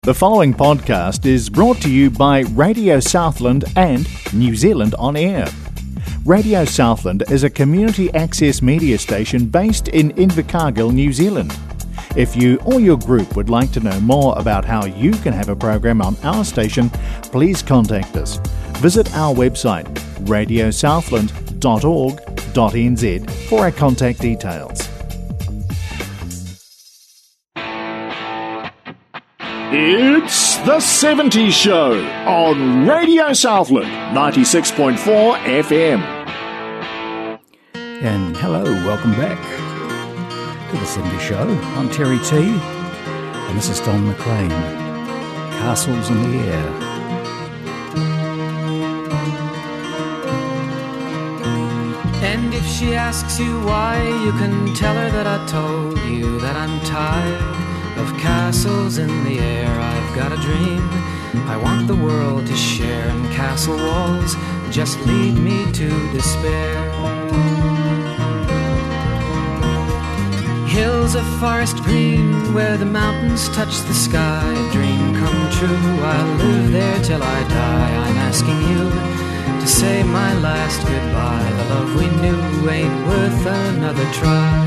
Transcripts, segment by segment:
The following podcast is brought to you by Radio Southland and New Zealand On Air. Radio Southland is a community access media station based in Invercargill, New Zealand. If you or your group would like to know more about how you can have a program on our station, please contact us. Visit our website, radiosouthland.org.nz, for our contact details. It's The 70s Show on Radio Southland, 96.4 FM. And hello, welcome back to The 70s Show. I'm Terry T, and this is Don McLean, Castles in the Air. And if she asks you why, you can tell her that I told you that I'm tired of castles in the air. I've got a dream I want the world to share, and castle walls just lead me to despair. Hills of forest green where the mountains touch the sky, dream come true, I'll live there till I die. I'm asking you to say my last goodbye. The love we knew ain't worth another try.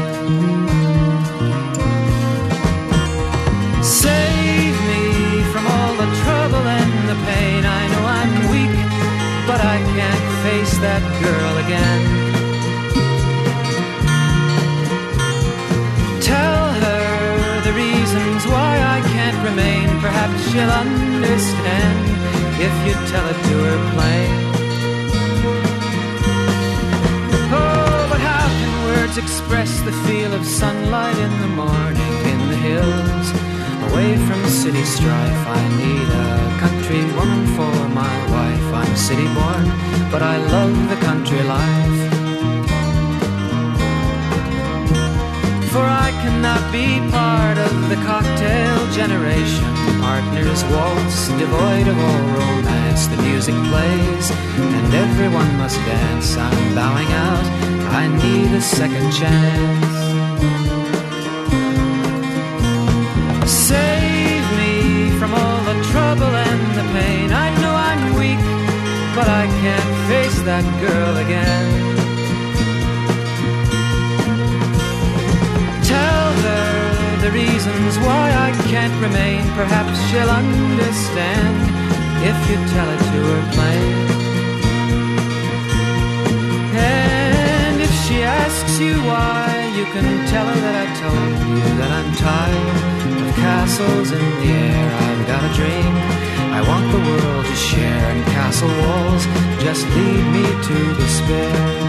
Save me from all the trouble and the pain. I know I'm weak, but I can't face that girl again. Tell her the reasons why I can't remain. Perhaps she'll understand if you tell it to her plain. Oh, but how can words express the feel of sunlight in the morning in the hills? Away from city strife, I need a country woman for my wife. I'm city born, but I love the country life. For I cannot be part of the cocktail generation. Partners waltz, devoid of all romance. The music plays, and everyone must dance. I'm bowing out, I need a second chance. Save me from all the trouble and the pain. I know I'm weak, but I can't face that girl again. Tell her the reasons why I can't remain. Perhaps she'll understand if you tell it to her plain. And if she asks you why, you can tell her that I told you that I'm tired of castles in the air. I've got a dream I want the world to share, and castle walls just lead me to despair.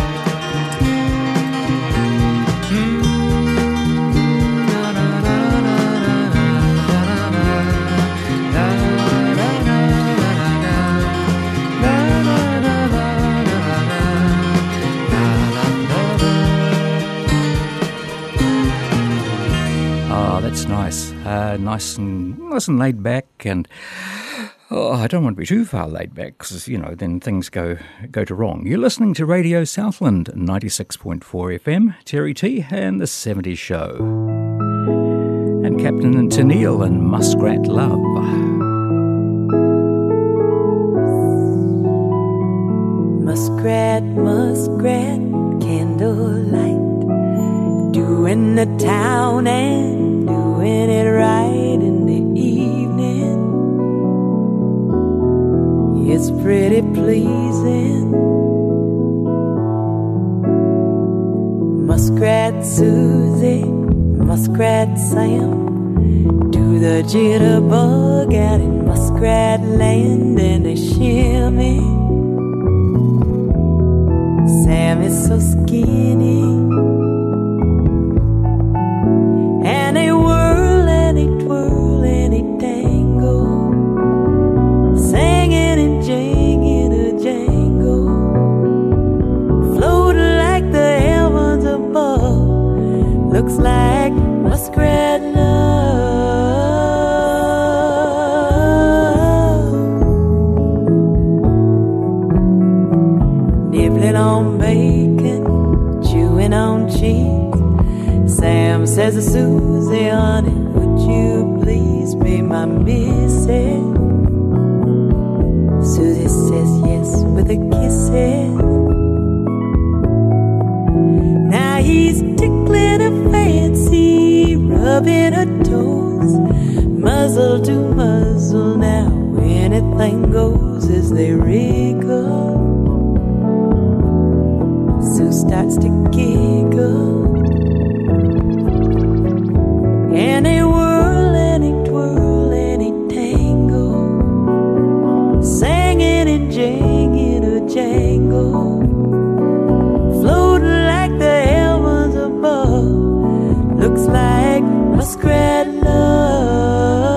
That's nice. Nice and laid back, and I don't want to be too far laid back because, then things go to wrong. You're listening to Radio Southland, 96.4 FM, Terry T and The 70s Show. And Captain and Tennille and Muskrat Love. Muskrat, muskrat, candlelight, doing the town and doing it right in the evening. It's pretty pleasing. Muskrat Susie, Muskrat Sam, do the jitterbug out in Muskrat Land, and they shimmy. Sam is so skinny, and they whirl and they twirl and they tangle, singing and jinging a jangle, floating like the heavens above. Looks like muskrat love. Nibbling on bacon, chewing on kisses. Susie says yes with the kisses. Now he's tickling her fancy, rubbing her toes, muzzle to muzzle. Now anything goes as they wriggle. Sue starts to giggle, and they whirl and they twirl and they tangle, singing and janging a jangle, floating like the heavens above. Looks like muskrat love.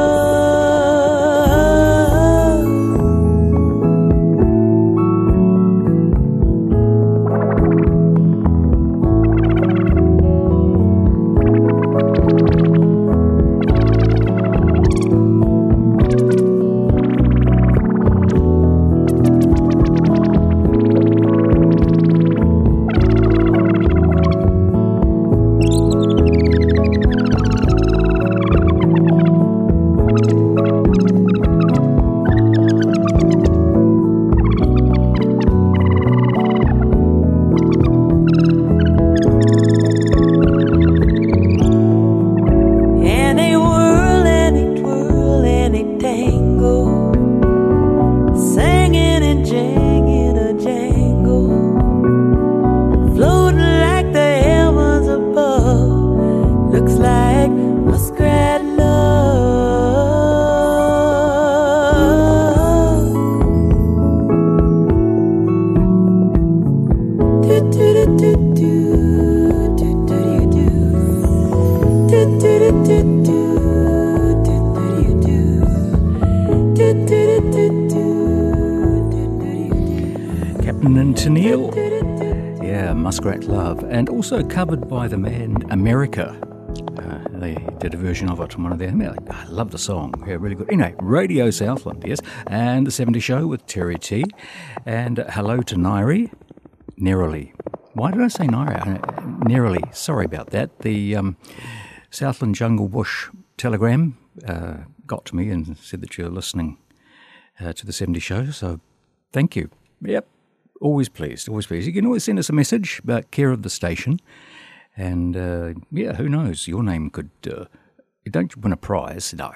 Muskrat Love, and also covered by the band America. They did a version of it on one of their... I love the song. Yeah, really good. Anyway, Radio Southland, yes, and The 70 Show with Terry T. And hello to Nairi. Nerily. Why did I say Nairi? Nerily. Sorry about that. The Southland Jungle Bush telegram got to me and said that you're listening to The 70 Show, so thank you. Yep. Always pleased, always pleased. You can always send us a message about care of the station. And, who knows? Your name could... you don't win a prize. No.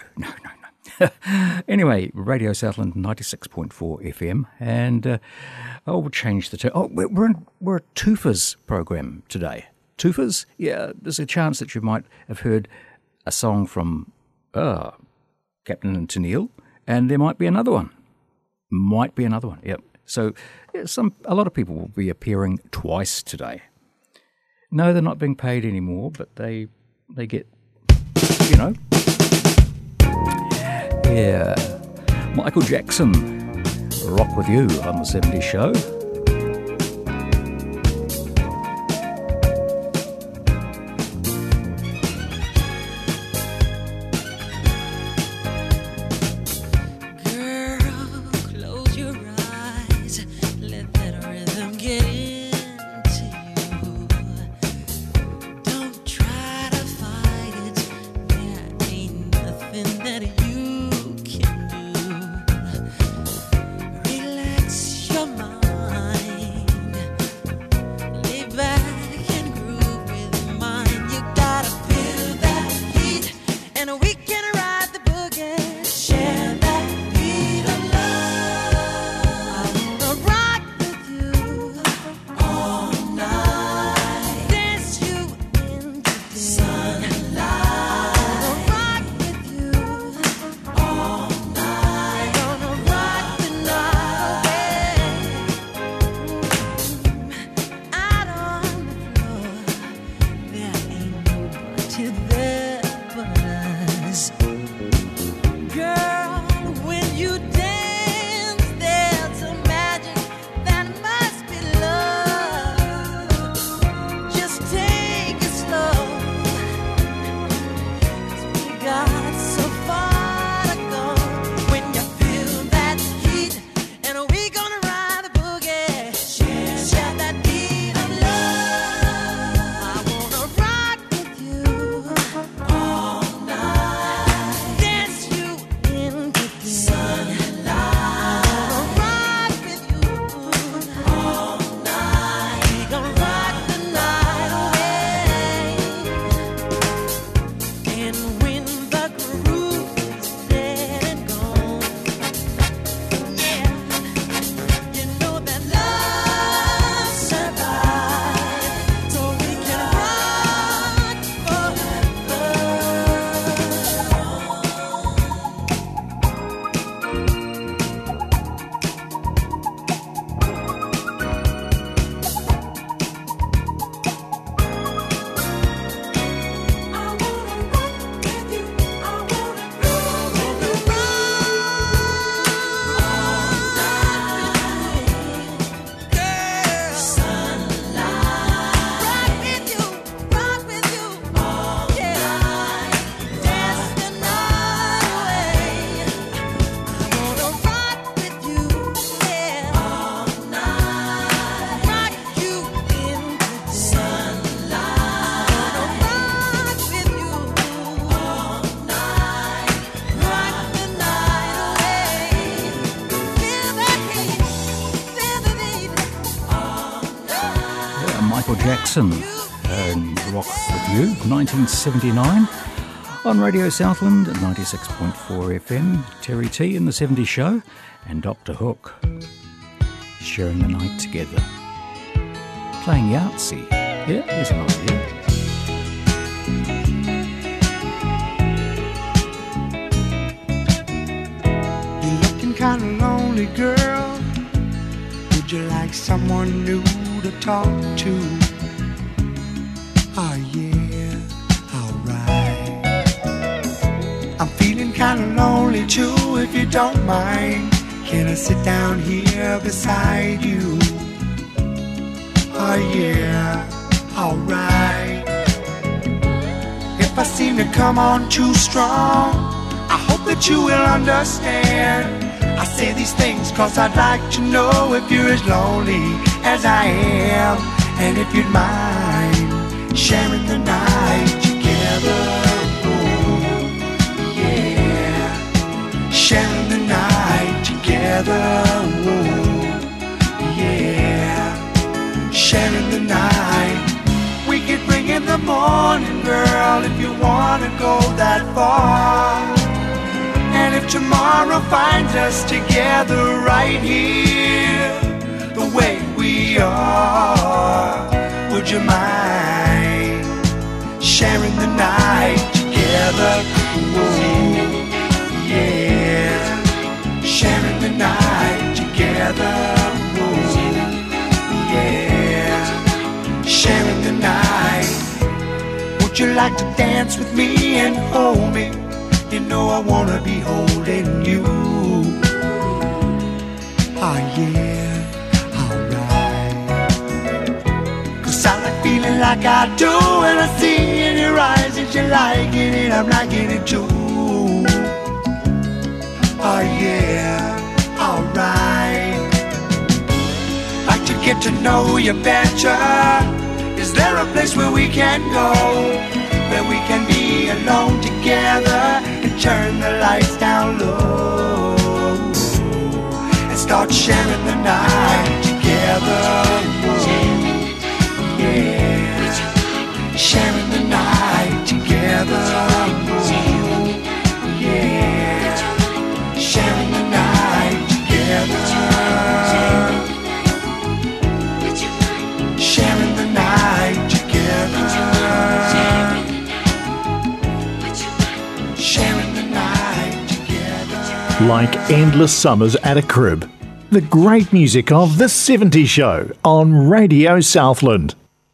Anyway, Radio Southland 96.4 FM. And we'll change the... we're a Toofers program today. Toofers? Yeah, there's a chance that you might have heard a song from Captain and Tennille. And there might be another one. Yep. So a lot of people will be appearing twice today. No, they're not being paid anymore, but they get, Yeah. Michael Jackson, Rock With You on the 70s Show. Relax your mind. Jackson and Rock With You, 1979, on Radio Southland at 96.4 FM, Terry T in the 70s Show, and Dr. Hook, sharing the night together. Playing Yahtzee. Yeah, there's an idea. You're looking kind of lonely, girl. Would you like someone new to talk to? Oh yeah, alright. I'm feeling kind of lonely too, if you don't mind. Can I sit down here beside you? Oh yeah, alright. If I seem to come on too strong, I hope that you will understand. I say these things cause I'd like to know if you're as lonely as I am, and if you'd mind sharing the night together. Oh, yeah, sharing the night together. Oh, yeah, sharing the night. We could bring in the morning, girl, if you wanna go that far. And if tomorrow finds us together right here, the way we are, would you mind sharing the night together? Ooh, yeah, sharing the night together. Ooh, yeah, sharing the night. Would you like to dance with me and hold me? You know I wanna be holding you. Oh yeah, alright. Cause I like feeling like I do, and I see in your eyes that you're liking it, I'm liking it too. Oh yeah, alright. Like to get to know you better. Is there a place where we can go, where we can be alone together and turn the lights down low and start sharing the night together? Oh, yeah, sharing the night together. Oh, yeah, sharing the night together. Sharing the night together. Sharing the night together. Like endless summers at a crib. The great music of The 70s Show on Radio Southland.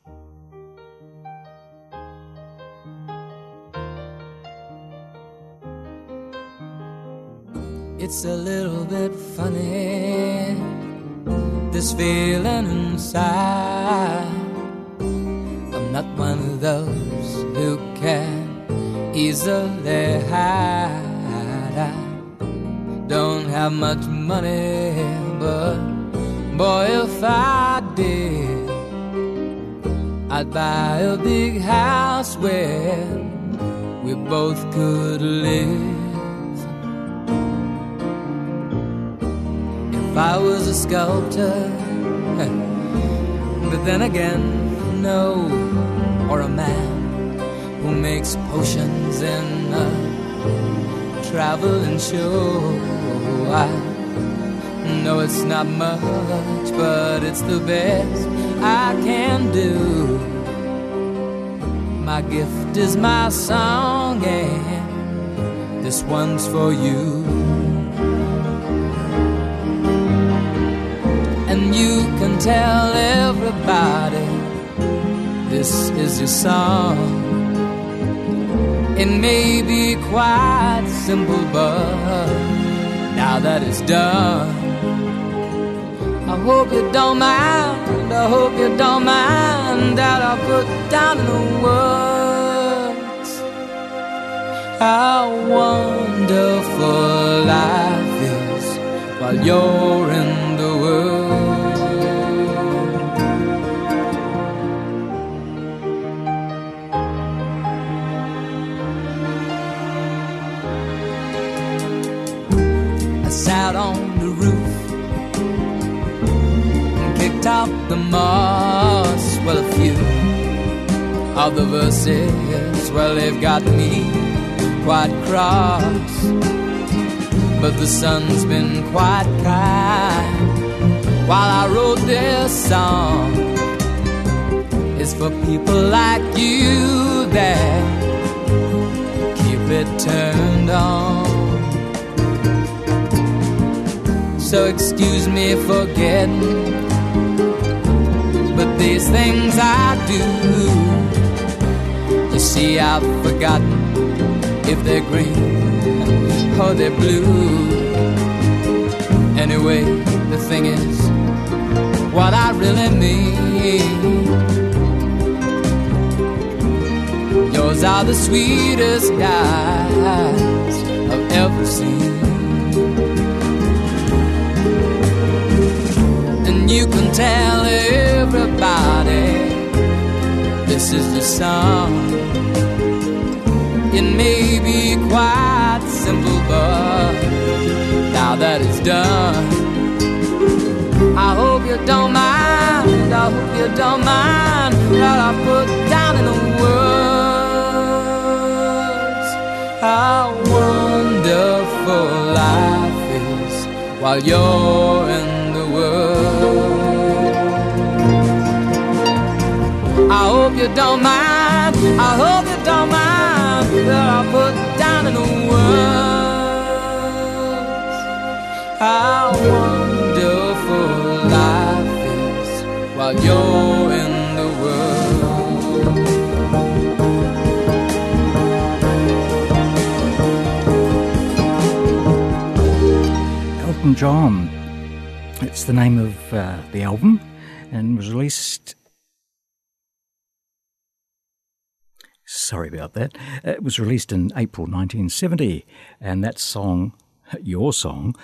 It's a little bit funny, this feeling inside. I'm not one of those who can easily hide. I don't have much money, but boy, if I did, I'd buy a big house where we both could live. If I was a sculptor, but then again, no, or a man who makes potions in a traveling show. I know it's not much, but it's the best I can do. My gift is my song, and this one's for you. And you can tell everybody this is your song. It may be quite simple, but now that it's done, I hope you don't mind, I hope you don't mind that I put down in the words how wonderful life is while you're in the world. Sat on the roof and kicked out the moss well, a few of the verses, well, they've got me quite cross. But the sun's been quite kind while I wrote this song. It's for people like you that keep it turned on. So excuse me for getting, but these things I do, you see, I've forgotten if they're green or they're blue. Anyway, the thing is, what I really mean, yours are the sweetest eyes I've ever seen. And you can tell everybody this is the song. It may be quite simple, but now that it's done, I hope you don't mind, I hope you don't mind that I put down in the words how wonderful life is while you're in the world. I hope you don't mind, I hope you don't mind that I put down in the words how wonderful life is while you're in the world. Elton John, it's the name of the album, and was released. Sorry about that. It was released in April 1970, and that song, your song,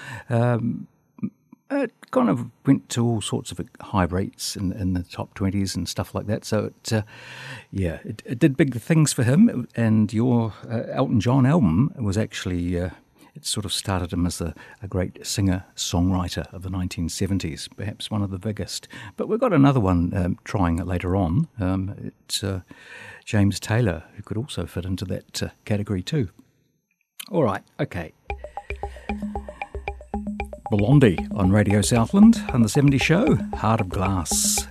it kind of went to all sorts of high rates in the top 20s and stuff like that. So it did big things for him. And your Elton John album was actually it sort of started him as a great singer-songwriter of the 1970s, perhaps one of the biggest. But we've got another one trying it later on. It's James Taylor, who could also fit into that category too. All right, okay. Blondie on Radio Southland on the 70s show, Heart of Glass.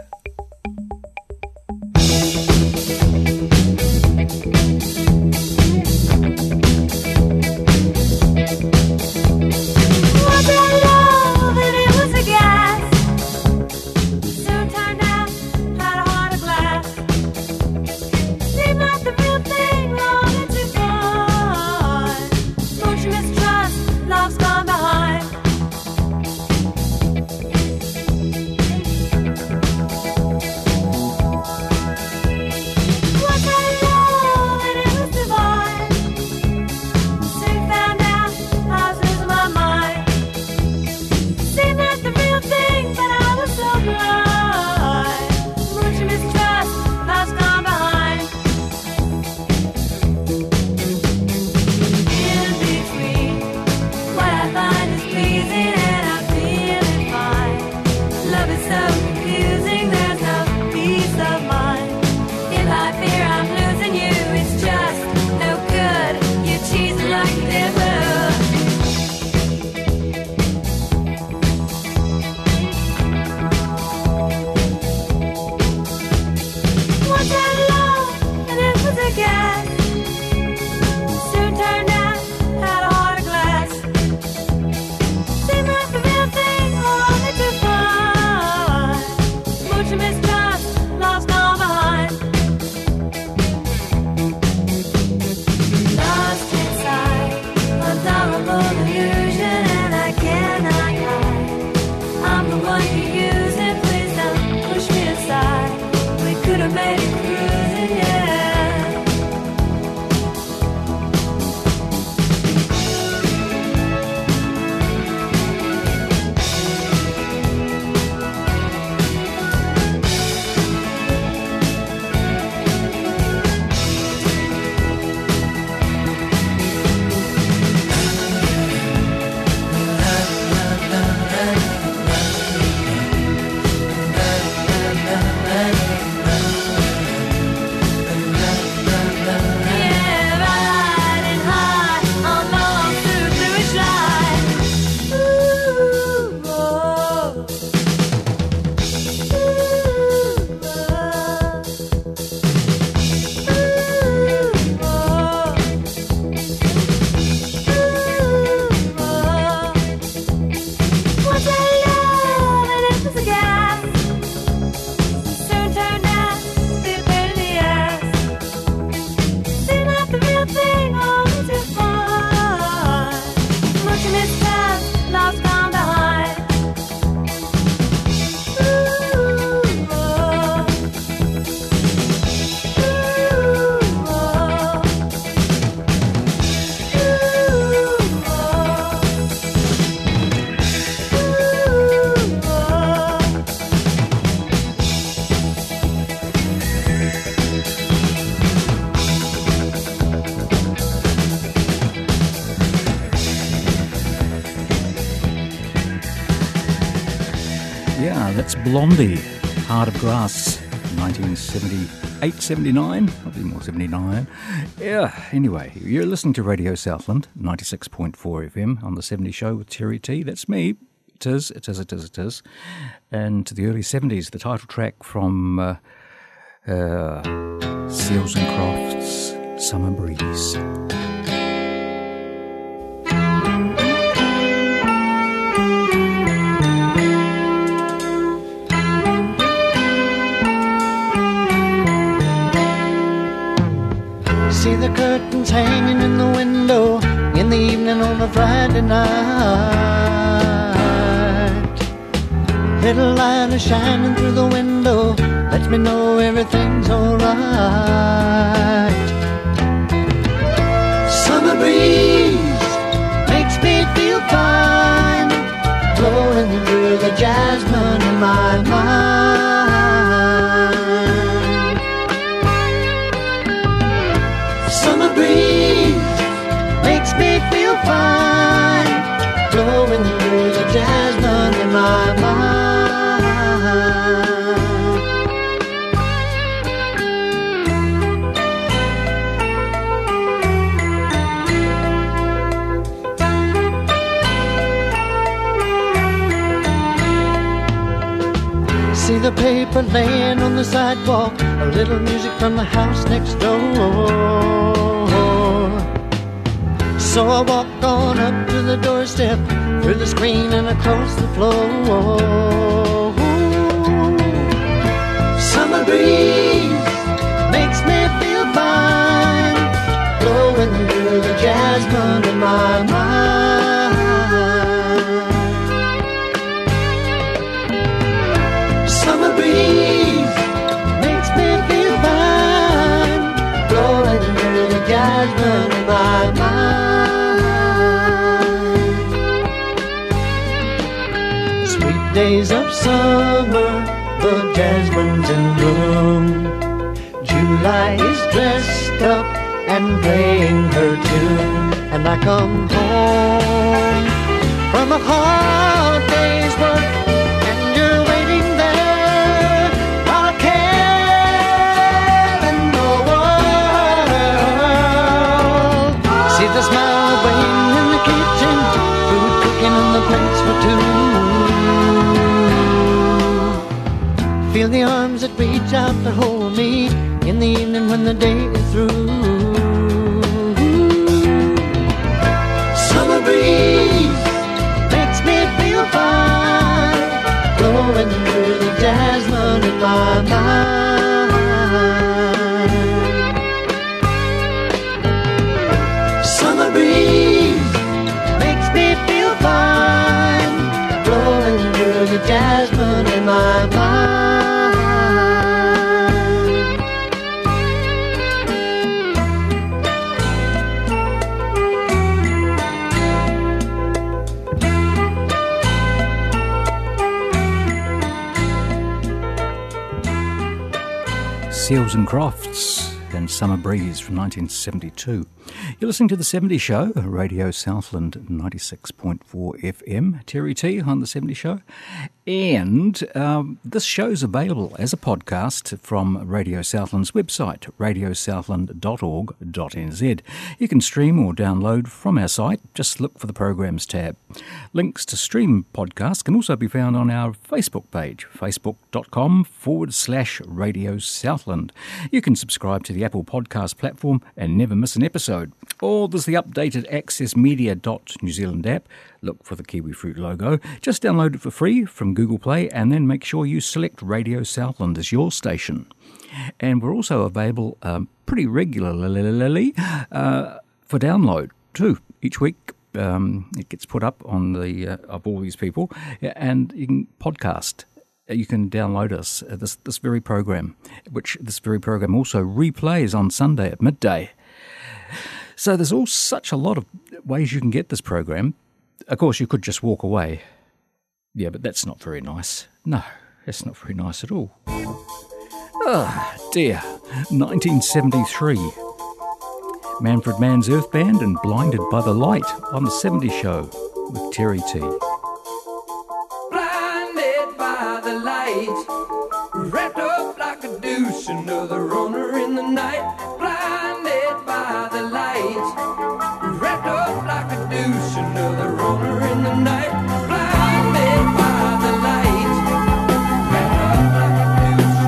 That's Blondie, Heart of Glass, 1978-79, probably more 79. Yeah, anyway, you're listening to Radio Southland, 96.4 FM on The 70 Show with Terry T. That's me. It is. And to the early 70s, the title track from Seals and Crofts, Summer Breeze. See the curtains hanging in the window in the evening on a Friday night. Little light is shining through the window, lets me know everything's alright. Summer breeze makes me feel fine, blowing through the jasmine in my mind. Summer breeze makes me feel fine, blowing through the jasmine in my mind. See the paper laying on the sidewalk, a little music from the house next door. So I walk on up to the doorstep, through the screen and across the floor. Summer breeze makes me feel fine, blowing through the jasmine in my mind. Summer breeze makes me feel fine, blowing through the jasmine in my mind. Days of summer, the jasmine's in bloom. July is dressed up and playing her tune. And I come home from a hard day's work, and you're waiting there, not a care in the world. See the smile waiting in the kitchen, food cooking and the plates for two. Feel the arms that reach out to hold me in the evening when the day is through. Summer breeze makes me feel fine, blowing through the jasmine in my mind. Summer breeze makes me feel fine, blowing through the jasmine in my mind. Seals and Crofts and Summer Breeze from 1972. You're listening to The 70 Show, Radio Southland 96.4 FM. Terry T on The 70 Show. And this show's available as a podcast from Radio Southland's website, radiosouthland.org.nz. You can stream or download from our site. Just look for the Programs tab. Links to stream podcasts can also be found on our Facebook page, facebook.com/Radio Southland. You can subscribe to the Apple Podcast platform and never miss an episode. Or there's the updated accessmedia.new Zealand app. Look for the Kiwi Fruit logo. Just download it for free from Google Play and then make sure you select Radio Southland as your station. And we're also available pretty regularly for download too. Each week it gets put up on the of all these people, and you can podcast. You can download us this very program, which this very program also replays on Sunday at midday. So there's such a lot of ways you can get this program. Of course, you could just walk away. Yeah, but that's not very nice. No, that's not very nice at all. Ah, dear. 1973. Manfred Mann's Earth Band and Blinded by the Light on The 70 Show with Terry T. Blinded by the the light, wrapped up like a douche, another runner in the night, blinded by the light, wrapped up like a douche, another runner in the night, blinded by the light, wrapped up like a douche.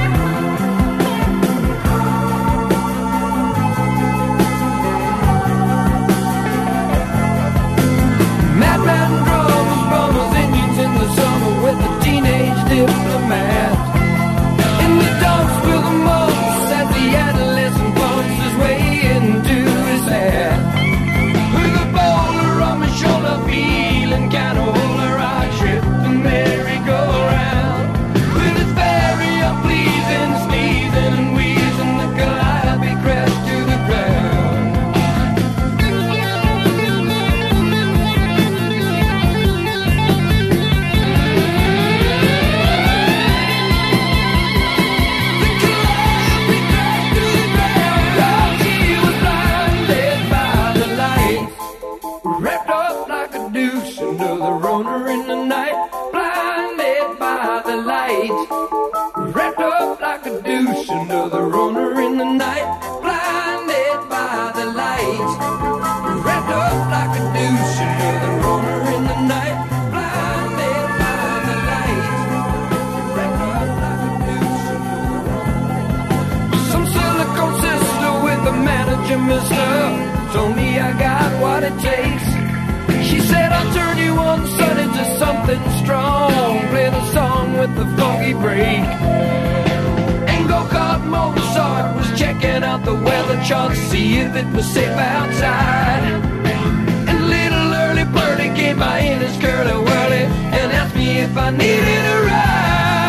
Madman drums, bummers, Indians in the summer with the teenage diplomat. In the dumps with the mumps as the adolescent bumps his way into his hat. With a boulder on my shoulder, feeling kinda older, I trip and merry-go-round. With his very unpleasing sneezing and wheezing, the calliope crashed to the ground. Another runner in the night, blinded by the light, wrapped up like a douche. Another runner in the night, blinded by the light, wrapped up like a douche. Another runner in the night, blinded by the light, wrapped up like a douche. Some silicone sister with a manager mister told me I got what it takes. She said I'll turn you on son into something strong, play the song with the funky break. And go-kart Mozart was checking out the weather chart to see if it was safe outside. And little early birdie came by in his curly-whirly and asked me if I needed a ride.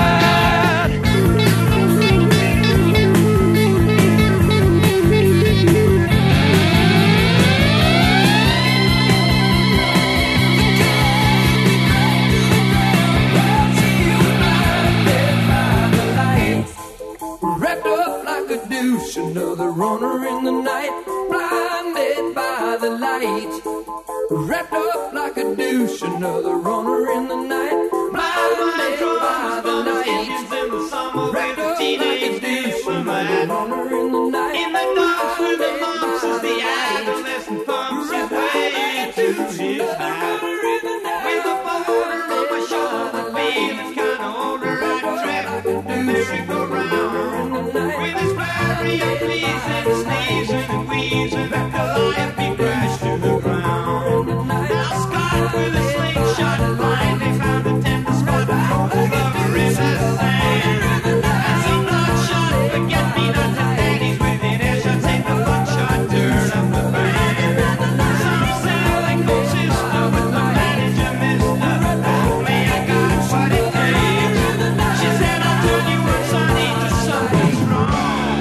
Another runner in the night, blinded by the light, wrapped up like a douche. Another runner in the night, blinded by the light, wrapped up like a douche. Another runner in the night, in the dark with the lumps as the adolescent pumps his way to his night. With a boulder on my shoulder, feeling kinda older, I trip and merry-go-round. With his very unpleasing sneezing and wheezing, that calliope crashed to the ground. Now Scott with a slingshot finally found a tender spot for the lover in the sand. And some bloodshot forget-me-not ladies within earshot take the buckshot, turn up the band. Some silicone sister with the manager mister told me I got what it takes. She said I'll turn you on Sunday to something strong.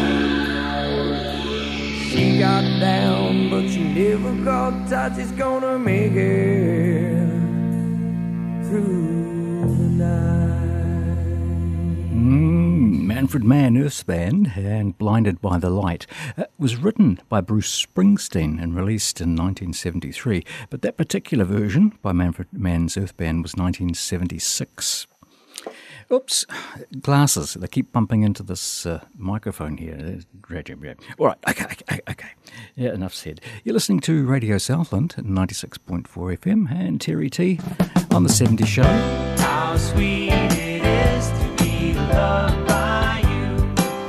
She got down, but she never got touch. She's gonna make it through the night. Manfred Mann, Earth's Band, and Blinded by the Light was written by Bruce Springsteen and released in 1973. But that particular version by Manfred Mann's Earth Band was 1976. Oops, glasses. They keep bumping into this microphone here. All right, okay. Yeah, enough said. You're listening to Radio Southland at 96.4 FM and Terry T on the 70s Show. How sweet it is to be loved by you.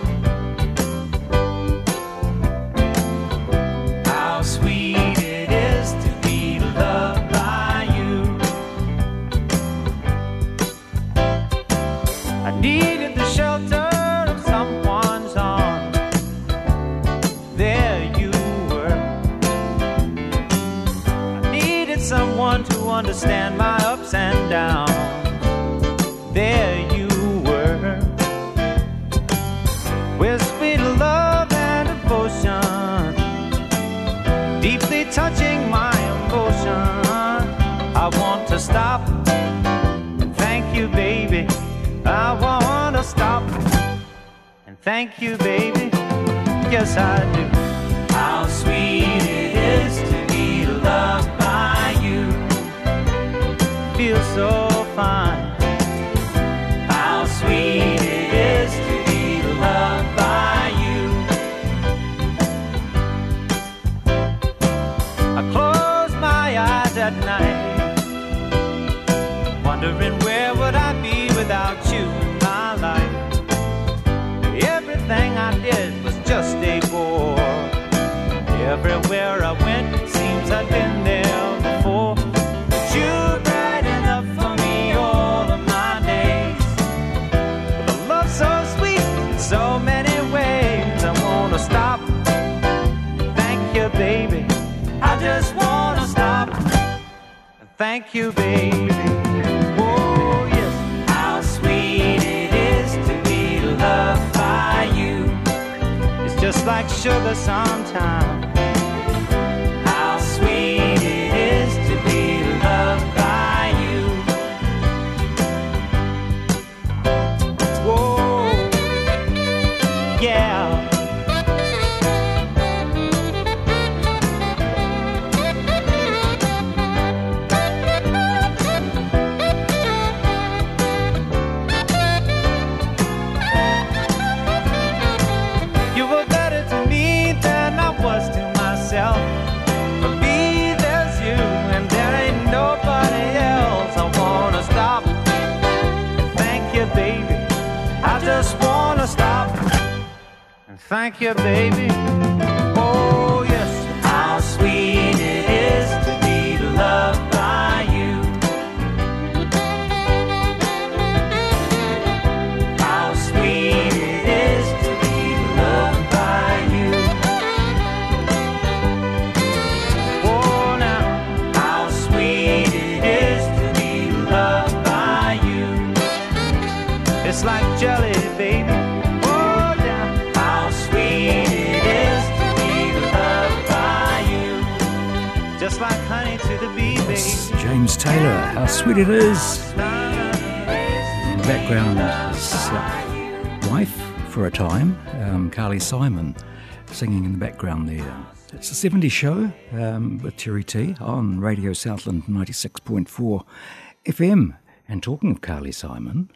How sweet it is to be loved by you. I needed the shelter of someone's arms. There you were. I needed someone to understand my ups and downs. There you were. With sweet love and devotion, deeply touching my emotion. I want to stop and thank you, baby. I want to stop and thank you, baby. Yes, I do. How sweet it is to be loved by you. Feels so fine. I wondering where would I be without you in my life. Everything I did was just a bore. Everywhere I went, it seems I've been there before. But you're bright enough for me all of my days. With a love so sweet in so many ways, I wanna stop. Thank you, baby. I just wanna stop. Thank you, baby. Oh, yes. How sweet it is to be loved by you. It's just like sugar sometimes. How sweet it is to be loved by you. Whoa, yeah. For me, there's you, and there ain't nobody else. I wanna stop. Thank you, baby. I just wanna stop. And thank you, baby. Oh, yes. How sweet it is to be loved by you. How sweet it is to be loved by you. It's like jelly, baby. Oh, yeah. How sweet it is to be loved by you. Just like honey to the bee, baby. It's James Taylor, How Sweet It Is. In the background, his wife for a time, Carly Simon, singing in the background there. It's the 70s show with Terry T on Radio Southland 96.4 FM. And talking of Carly Simon,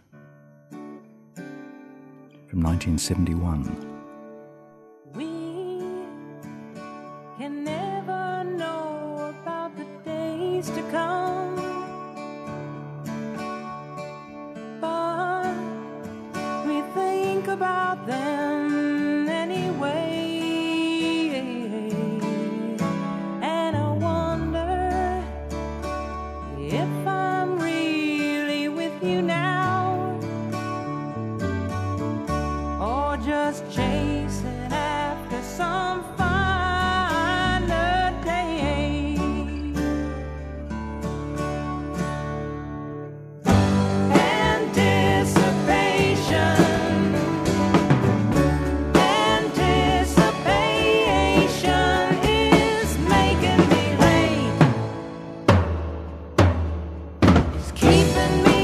from 1971. We can never know about the days to come, but we think about them anyway. And I wonder if I'm really with you now, just chasing after some finer day. Anticipation, anticipation is making me late. It's keeping me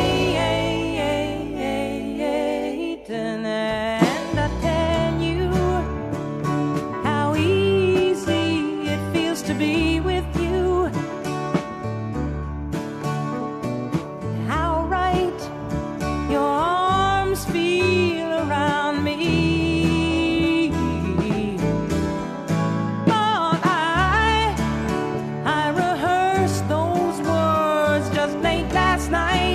waiting. To be with you, how right your arms feel around me. But I rehearsed those words just late last night.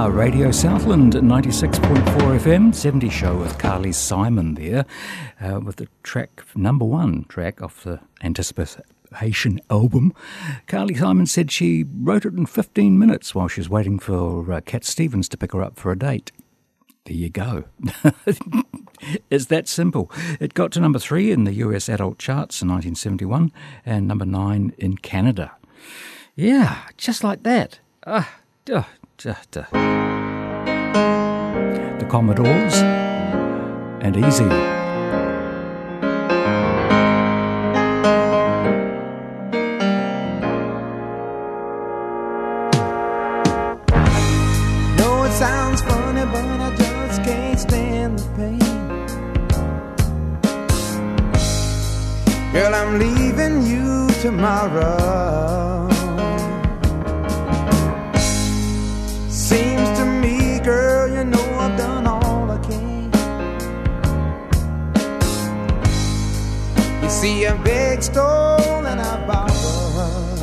Radio Southland 96.4 FM, 70 show with Carly Simon there, with the track, number one track off the Anticipation album. Carly Simon said she wrote it in 15 minutes while she was waiting for Cat Stevens to pick her up for a date. There you go. It's that simple. It got to number 3 in the US adult charts in 1971 and number 9 in Canada. Yeah, just like that. The Commodores and Easy. No, it sounds funny, but I just can't stand the pain. Girl, I'm leaving you tomorrow. Seems to me, girl, you know I've done all I can. You see, I begged, stole, and I borrowed.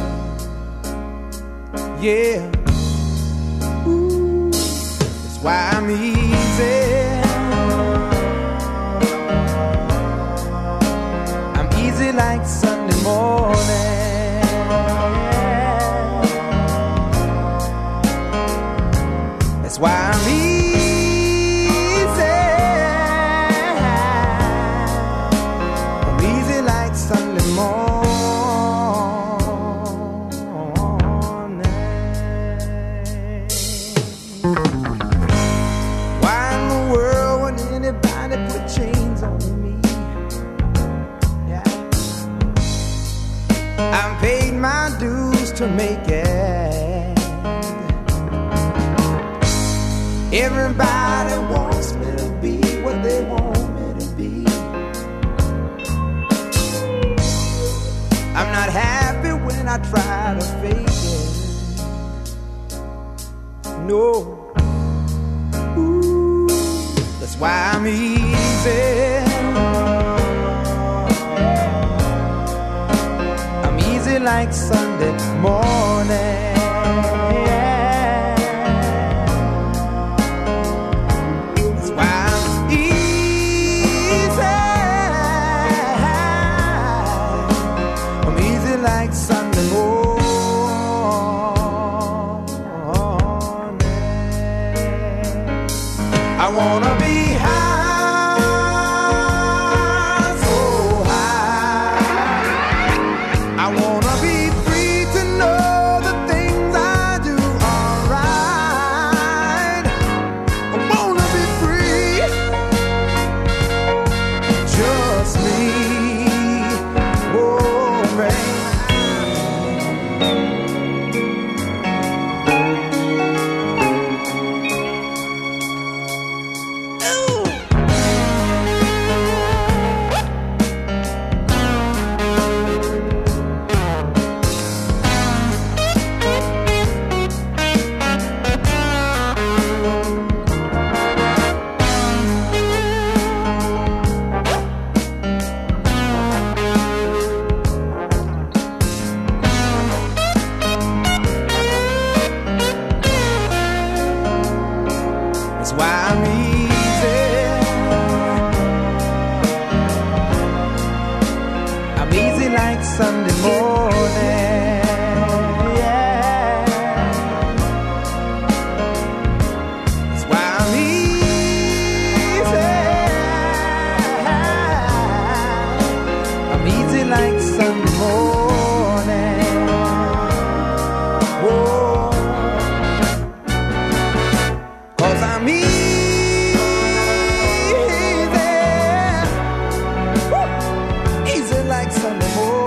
Yeah. Ooh, that's why I'm easy. I'm easy like Sunday morning. That's why I'm easy. I'm easy like Sunday morning. Why in the world would anybody put chains on me? Yeah. I've paid my dues to make it. Everybody wants me to be what they want me to be. I'm not happy when I try to fake it. No. Ooh, that's why I'm easy. I'm easy like Sunday morning. I wanna be high, so high. I wanna be free to know the things I do are right. I wanna be free, just me, oh baby. Sunday morning, yeah. That's why I'm easy. I'm easy like Sunday morning. Whoa. 'Cause I'm easy. Woo. Easy like Sunday morning.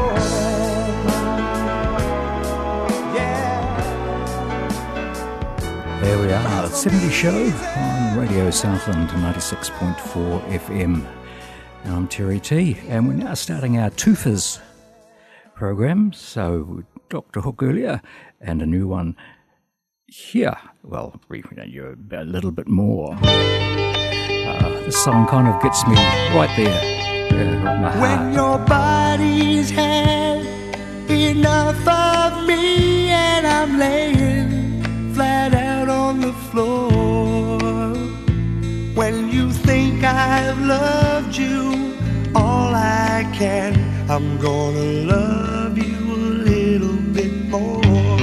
70 show on Radio Southland 96.4 FM. I'm Terry T, and we're now starting our Twofers program. So Dr. Hook earlier, and a new one here. Well, a little bit more. This song kind of gets me right there, right my heart. When your body's had enough of me and I'm laying flat out on the floor, loved you all I can, I'm gonna love you a little bit more.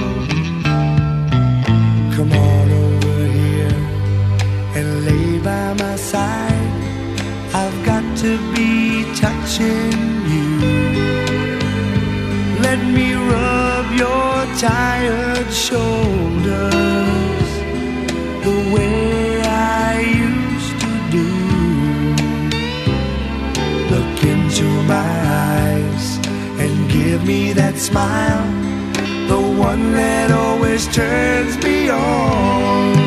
Come on over here and lay by my side. I've got to be touching you. Let me rub your tired shoulders the way I used to do. Look into my eyes and give me that smile, the one that always turns me on.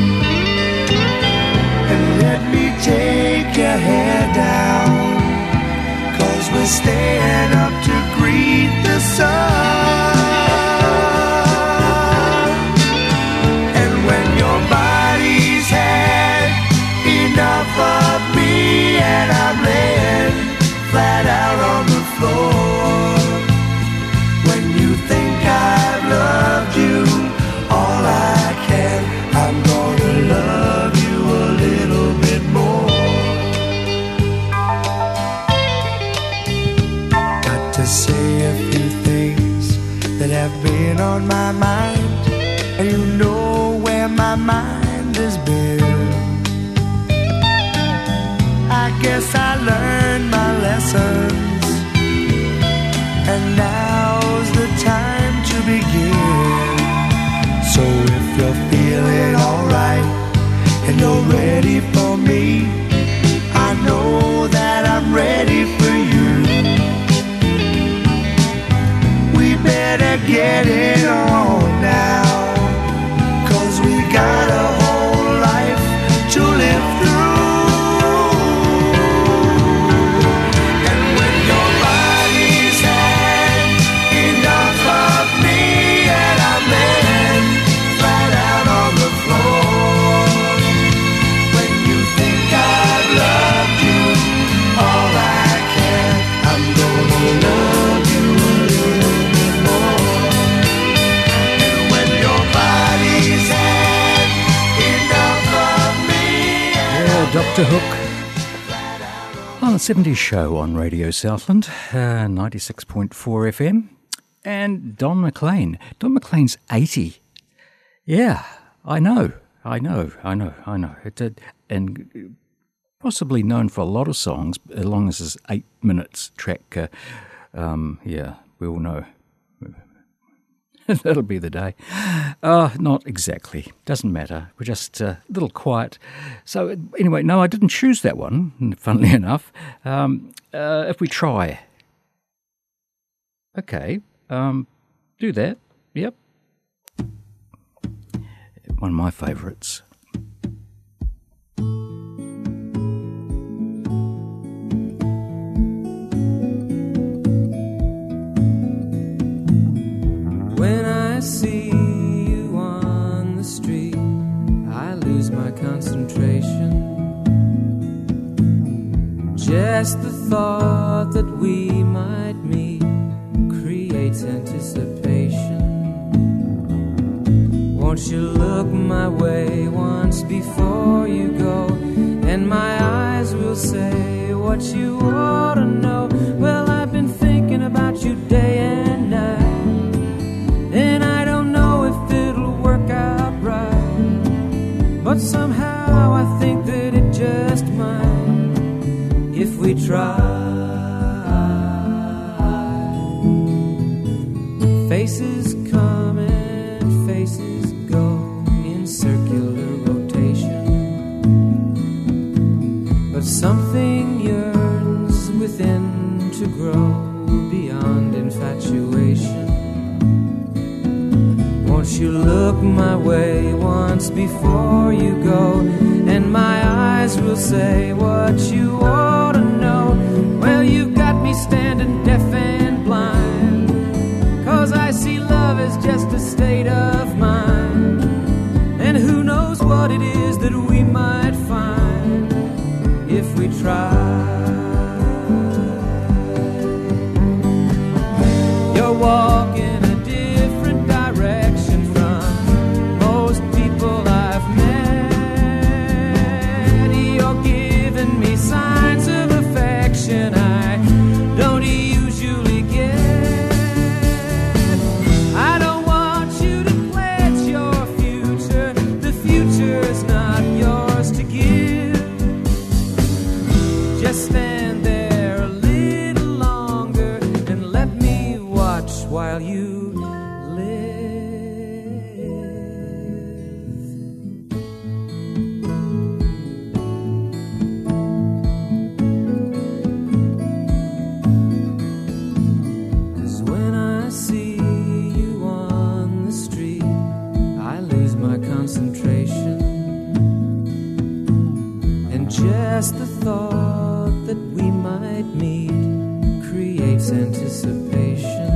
And let me take your hair down, 'cause we're staying up to greet the sun. And when your body's had enough of me and I'm laying flat out on the floor, when you think I've loved you all I can, I'm gonna love you a little bit more. Got to say a few things that have been on my mind, and you know where my mind has been. I guess I learned my lessons, and now's the time to begin. So if you're feeling alright and you're ready for me, I know that I'm ready for you. We better get it on now, 'cause we got a whole life to live through. And when your body's had enough of me and I'm laying flat out on the floor, when you think I've loved you all I can, I'm gonna love you a little bit more. And when your body's had enough of me and Yeah, Dr. Hook on the 70s show on Radio Southland, 96.4 FM. And Don McLean. Don McLean's 80. Yeah, I know. And possibly known for a lot of songs, as long as it's 8 minutes track. Yeah, we all know. That'll be the day. Not exactly. Doesn't matter. We're just a little quiet. So anyway, no, I didn't choose that one, funnily enough. If we try. Okay. Do that. Yep. One of my favourites. When I see you on the street, I lose my concentration. Just the thought that we might meet creates anticipation. Won't you look my way once before you go, and my eyes will say what you ought to know. Well, I've been thinking about you day and night, and I don't know if it'll work out right, but somehow I think that it just might, if we try. Faces come and faces go in circular rotation, but something yearns within to grow beyond infatuation. Won't you look my way once before you go, and my eyes will say what you ought to know. Well, you've got me standing deaf and blind, 'cause I see love as just a state of mind, and who knows what it is that we might find if we try. You're walking a different direction from most people I've met. You're giving me signs just the thought that we might meet creates anticipation.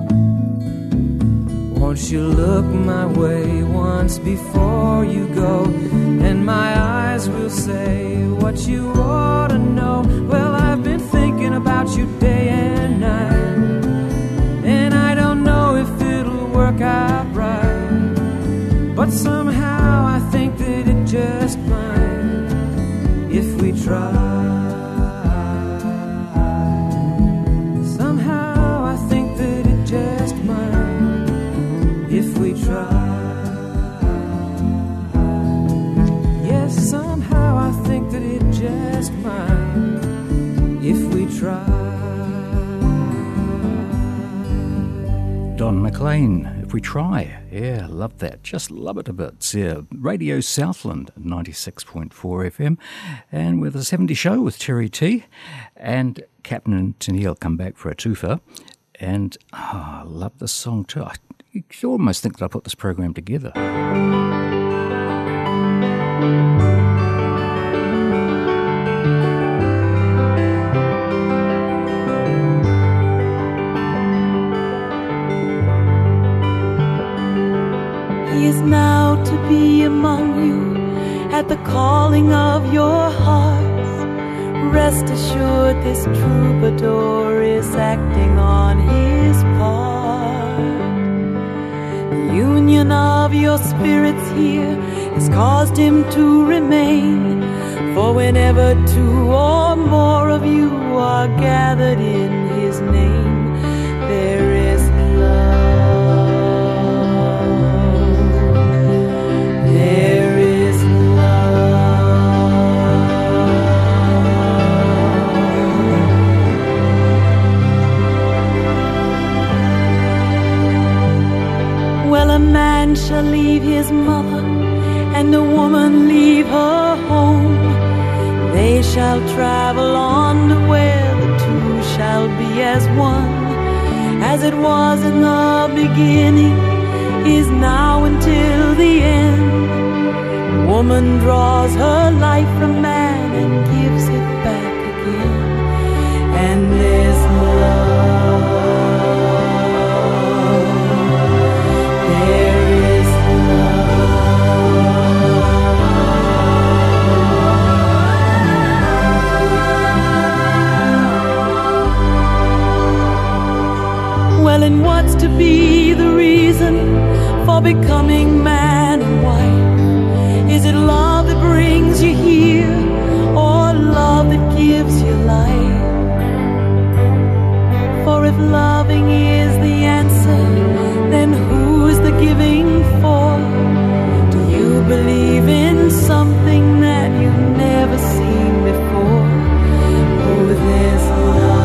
Won't you look my way once before you go, and my eyes will say what you ought to know. Well, I've been thinking about you day and night, and I don't know if it'll work out right, but somehow I think that it just might if we try. Somehow I think that it just might if we try. Yes, somehow I think that it just might if we try. Don McLean, If We Try. Yeah, love that. Just love it a bit. Yeah, Radio Southland, 96.4 FM. And with the 70 show with Terry T. And Captain and Tennille come back for a twofer. And I love this song too. You almost think that I put this program together. He is now to be among you at the calling of your hearts. Rest assured this troubadour is acting on his part. The union of your spirits here has caused him to remain. For whenever two or more of you are gathered in his name, there is love. There is love. Well, a man shall leave his mother, and a woman leave her home. They shall travel on to where the two shall be as one. As it was in the beginning, is now until the end. Woman draws her life from man and gives it back again. And there's love. There is love. Well, and what's to be the reason for becoming man and wife? Is it love that brings you here, or love that gives you life? For if loving is the answer, then who's the giving for? Do you believe in something that you've never seen before? Oh, there's love.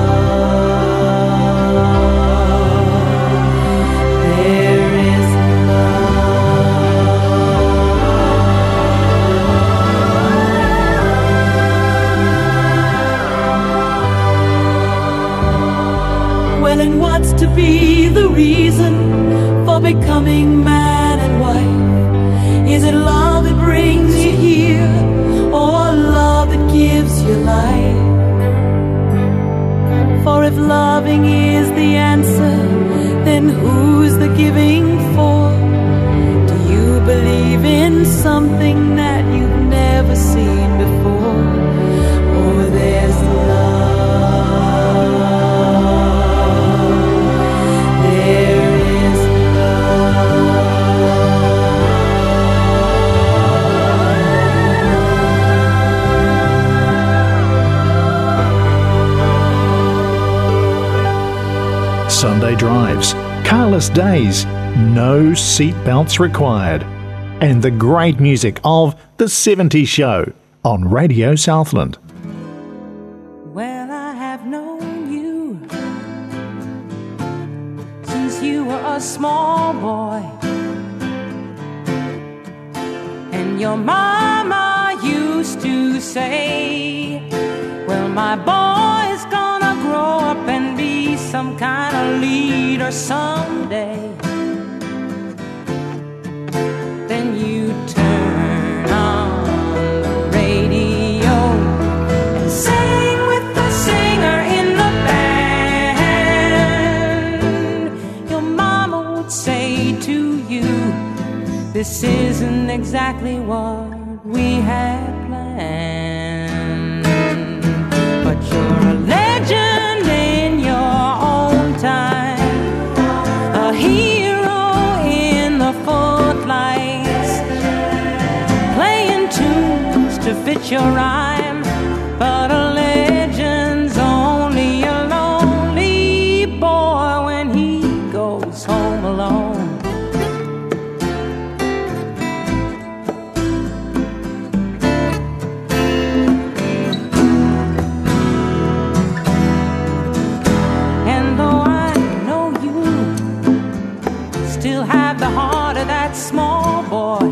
There is well, and what's to be the reason for becoming man and wife? Is it love that brings you here, or love that gives you life? For if loving is the answer, then who's the giving for? Do you believe in something that you've never seen before? Oh, there's love. Sunday drives, carless days, no seat belts required, and the great music of The 70s Show on Radio Southland. Well, I have known you since you were a small boy, and your mama used to say, well, my boy's gonna grow up and be some kind of leader someday. Then you turn on the radio This isn't exactly what we had planned, but you're a legend in your own time, a hero in the footlights, playing tunes to fit your rhyme, but a legend's only a lonely boy when he goes home alone. Small boy,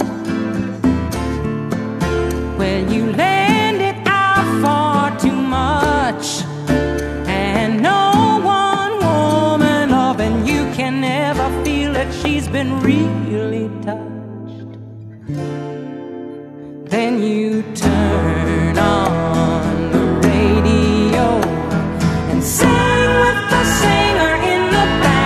well, you landed out far too much, and no one woman loving you can ever feel that she's been really touched. Then you turn on the radio and sing with the singer in the band.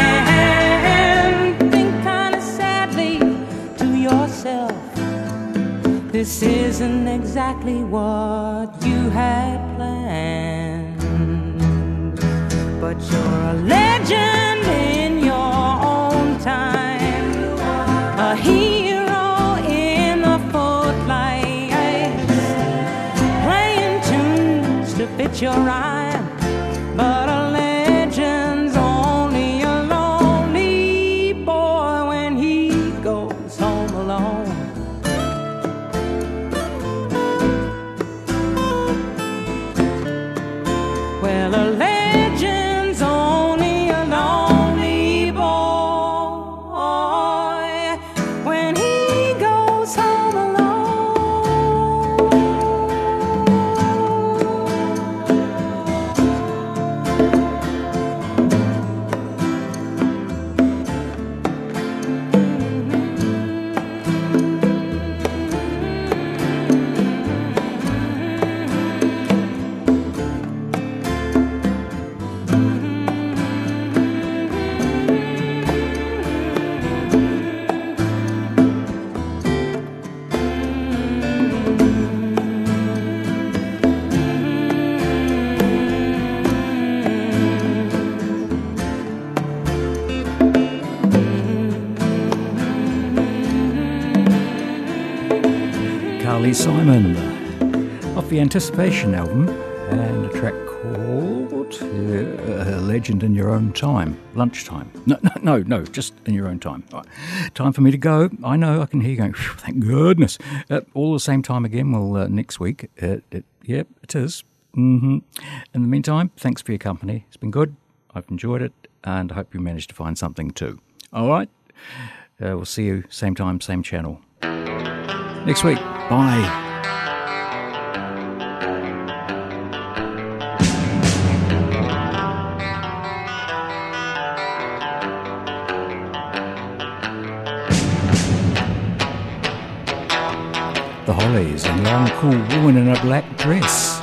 This isn't exactly what you had planned, but you're a legend in your own time, a hero in the footlights, playing tunes to fit your rhyme, but a legend's only a lonely boy when he goes home alone. Well, a legend's only a lonely boy when he goes home Carly Simon off the Anticipation album, and a track called Legend in Your Own Time. Lunchtime. No, just in your own time. Right. Time for me to go. I know, I can hear you going, thank goodness. All the same time again, well, next week. Yep, it is. In the meantime, thanks for your company. It's been good. I've enjoyed it, and I hope you managed to find something too. All right? We'll see you same time, same channel next week. Bye. The Hollies and Long Cool Woman in a Black Dress.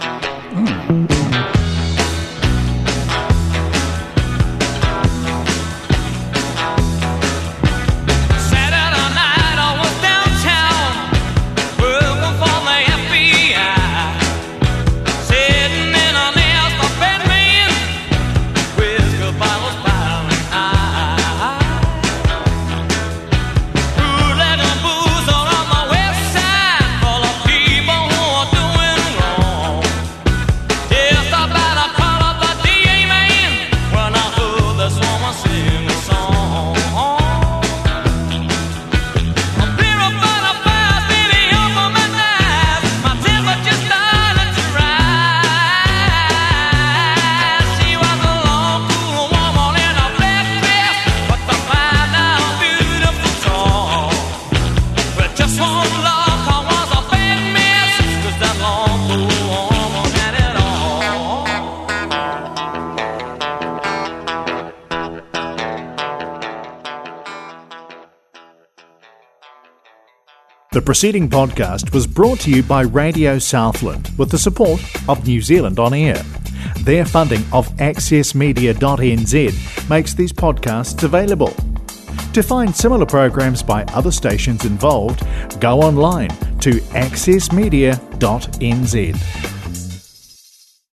The preceding podcast was brought to you by Radio Southland with the support of New Zealand On Air. Their funding of accessmedia.nz makes these podcasts available. To find similar programs by other stations involved, go online to accessmedia.nz.